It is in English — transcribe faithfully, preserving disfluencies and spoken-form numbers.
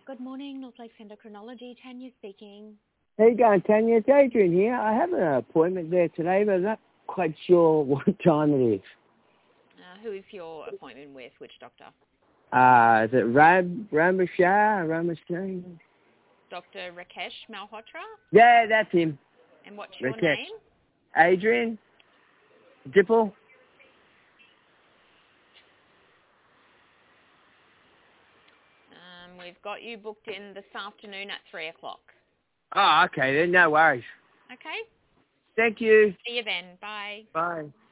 Good morning, North Lakes Endocrinology. Tanya speaking. How you going, Tanya? It's Adrian here. I have an appointment there today, but I'm not quite sure what time it is. Uh, who is your appointment with? Which doctor? Uh, is it Ram, Ramashar? Ramashar? Doctor Rakesh Malhotra? Yeah, that's him. And what's your Rakesh. name? Adrian Dipple. Um, we've got you booked in this afternoon at three o'clock. Oh, okay then. No worries. Okay. Thank you. See you then. Bye. Bye.